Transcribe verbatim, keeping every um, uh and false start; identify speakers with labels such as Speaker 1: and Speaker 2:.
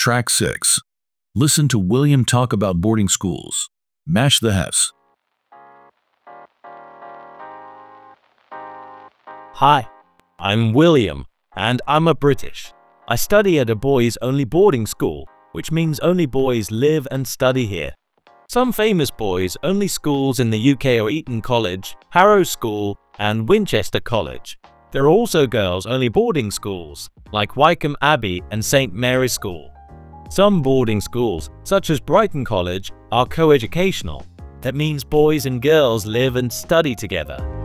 Speaker 1: Track six. Listen to William talk about boarding schools. Mash the Hefs.
Speaker 2: Hi, I'm William, and I'm a British. I study at a boys-only boarding school, which means only boys live and study here. Some famous boys-only schools in the U K are Eton College, Harrow School, and Winchester College. There are also girls-only boarding schools, like Wycombe Abbey and Saint Mary's School. Some boarding schools, such as Brighton College, are co-educational. That means boys and girls live and study together.